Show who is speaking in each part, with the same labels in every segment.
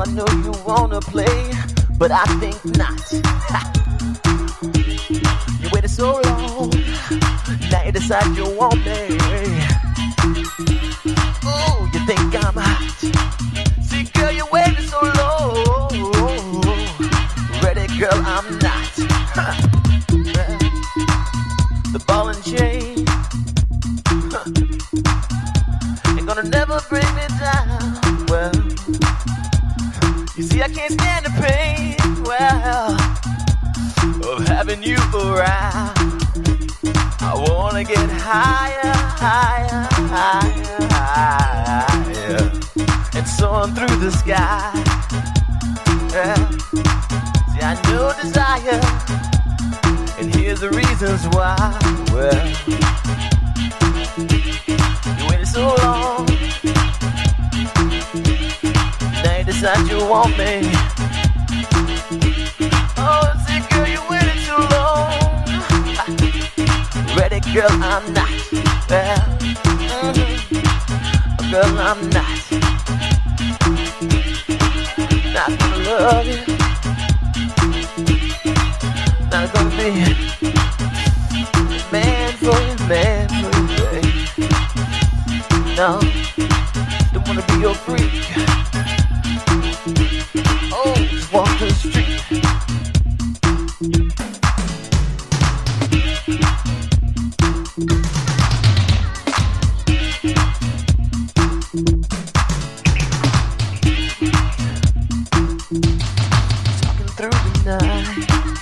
Speaker 1: know you wanna play, but I think not. You waited so long, now you decide you want me. Oh, you think I'm hot? See, girl, you waited so long. Ready, girl, I'm not. Well, the ball and chain ain't gonna never bring me down. Well, you see, I can't stand the pain, well, of having you around. I wanna get higher, higher, higher, higher, and soaring through the sky. Yeah. See, I know desire, and here's the reasons why. Well, you waited so long, now you decide you want me. Oh, see, girl, you waited too long. Ready, girl, I'm not. Well, girl, I'm not. Not gonna love you. Not gonna be man for you, babe. No, don't wanna be your freak. Oh, just walk the street. Talking through the night.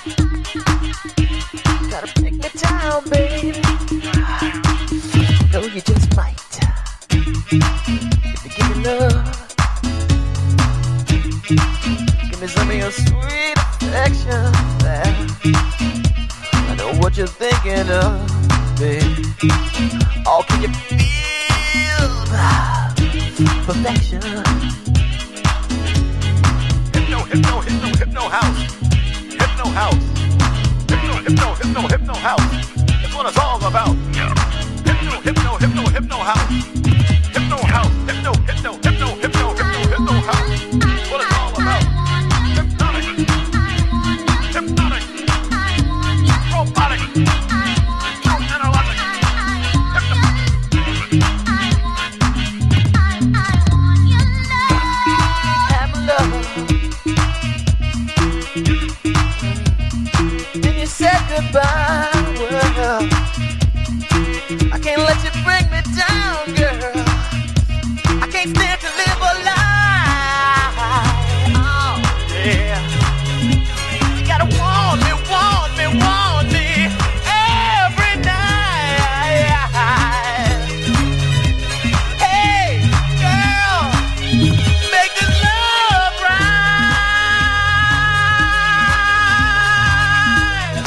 Speaker 1: Gotta pick me down, baby. No, you just might. If you give me love, give me some of your sweet affection. I know what you're thinking of, baby. Oh, can you feel perfection?
Speaker 2: Hypno house. Hypno house. Hypno house. That's what it's all about. Hypno house. Hypno house. Hypno house. What it's all about. Hypnotic. Robotic. Analytic.
Speaker 1: Have love. Then you said goodbye. Well, I can't let you bring me down, girl. I can't stand to live a lie. Oh, yeah. You gotta want me every night. Hey, girl, make this love right.